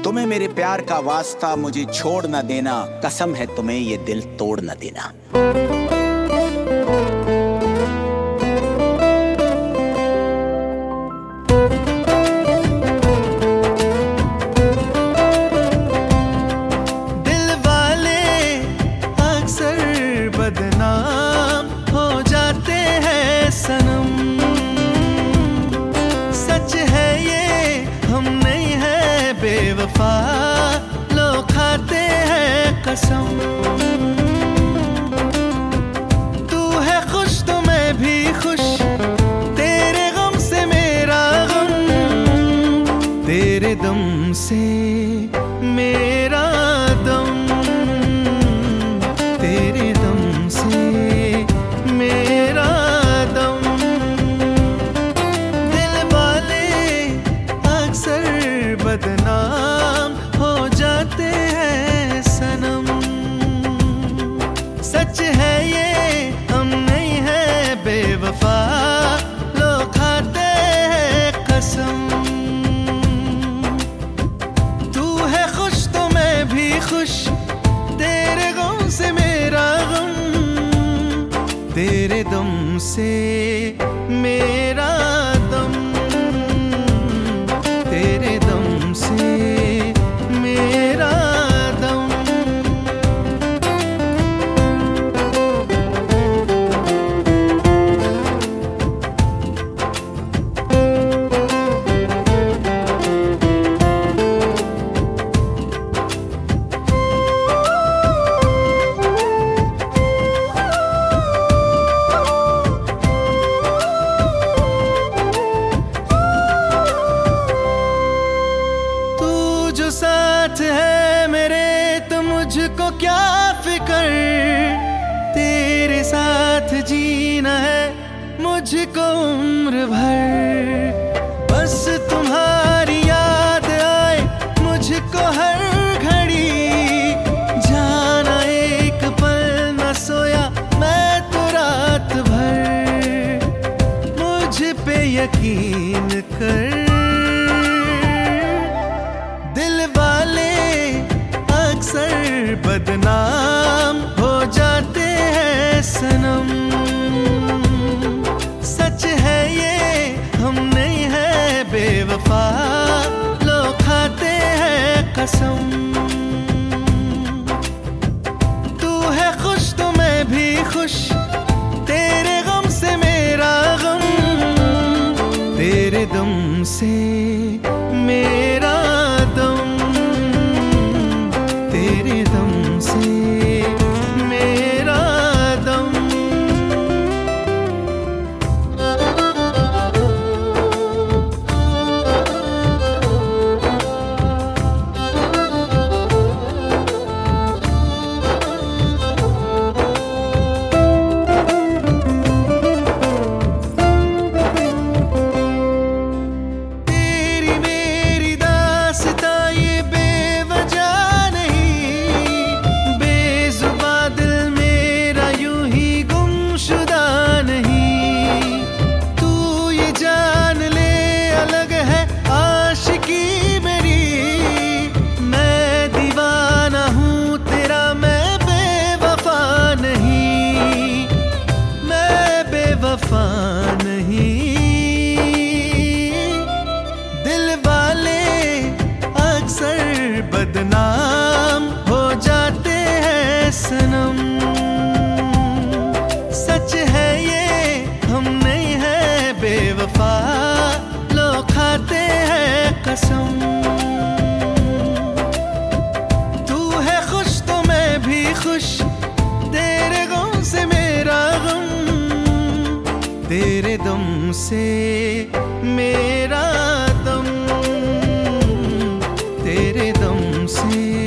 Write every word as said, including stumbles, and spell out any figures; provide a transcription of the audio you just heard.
तुम्हें मेरे प्यार का वास्ता, मुझे छोड़ न देना, कसम है तुम्हें ये दिल तोड़ न देना। दिल वाले अक्सर बदनाम हो जाते हैं सनम, सच है ये हम नहीं है बेवफा, लोग खाते हैं कसम। तू है खुश तो मैं भी खुश, तेरे गम से मेरा गम, तेरे दम से मेरा दम, तेरे दम से मेरा दम। दिल वाले अक्सर बदनाम हो जाते हैं सनम, सच है ये हम नहीं है बेवफा, लोग खाते हैं कसम। तू है खुश तो मैं भी खुश, तेरे गम से मेरा गम, तेरे दम से मेरा दम, तेरे दम से मेरा दम। जो साथ है मेरे तो मुझको क्या फिकर, तेरे साथ जीना है मुझको उम्र भर। बस तुम्हारी याद आए मुझको हर घड़ी, जाना एक पल न सोया मैं तो रात भर। मुझ पे यकीन कर, दिल वाले अक्सर बदनाम हो जाते हैं सनम, सच है ये हम नहीं है बेवफा, लोग खाते हैं कसम। तू है खुश तो मैं भी खुश, तेरे गम से मेरा गम, तेरे दम से मेरा दम, तेरे दम से मेरा दम। तेरी मेरी दास्तां ये बेवजह नहीं, बेजुबां दिल मेरा यूं ही गुमशुदा नहीं। तू ये जान ले अलग है आशिकी मेरी, मैं दीवाना हूँ तेरा मैं बेवफा नहीं, मैं बेवफा नहीं। दिल वाले अक्सर बदनाम हो जाते हैं सनम, सच है ये हम नहीं है बेवफा, लोग खाते हैं कसम। तू है खुश तो मैं भी खुश, तेरे गम से मेरा गम, तेरे दम से मेरा दम, तेरे दम से